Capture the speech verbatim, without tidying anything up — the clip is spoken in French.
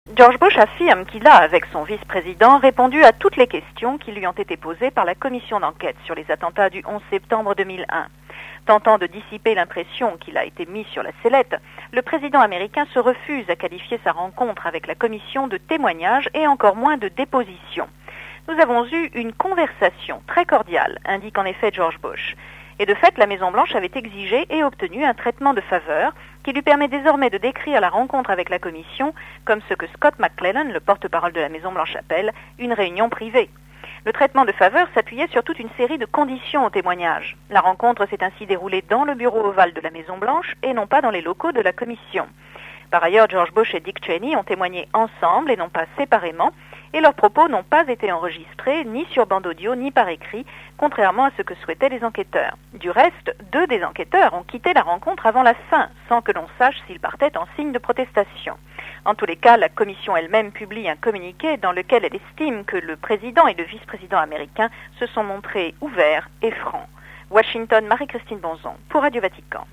George Bush affirme qu'il a, avec son vice-président, répondu à toutes les questions qui lui ont été posées par la commission d'enquête sur les attentats du onze septembre deux mille un. Tentant de dissiper l'impression qu'il a été mis sur la sellette, le président américain se refuse à qualifier sa rencontre avec la commission de témoignage et encore moins de déposition. Nous avons eu une conversation très cordiale, indique en effet George Bush. Et de fait, la Maison-Blanche avait exigé et obtenu un traitement de faveur qui lui permet désormais de décrire la rencontre avec la commission comme ce que Scott McClellan, le porte-parole de la Maison-Blanche, appelle une réunion privée. Le traitement de faveur s'appuyait sur toute une série de conditions au témoignage. La rencontre s'est ainsi déroulée dans le bureau ovale de la Maison-Blanche et non pas dans les locaux de la commission. Par ailleurs, George Bush et Dick Cheney ont témoigné ensemble et non pas séparément, et leurs propos n'ont pas été enregistrés ni sur bande audio ni par écrit, contrairement à ce que souhaitaient les enquêteurs. Du reste, deux des enquêteurs ont quitté la rencontre avant la fin, sans que l'on sache s'ils partaient en signe de protestation. En tous les cas, la commission elle-même publie un communiqué dans lequel elle estime que le président et le vice-président américain se sont montrés ouverts et francs. Washington, Marie-Christine Bonzon, pour Radio Vatican.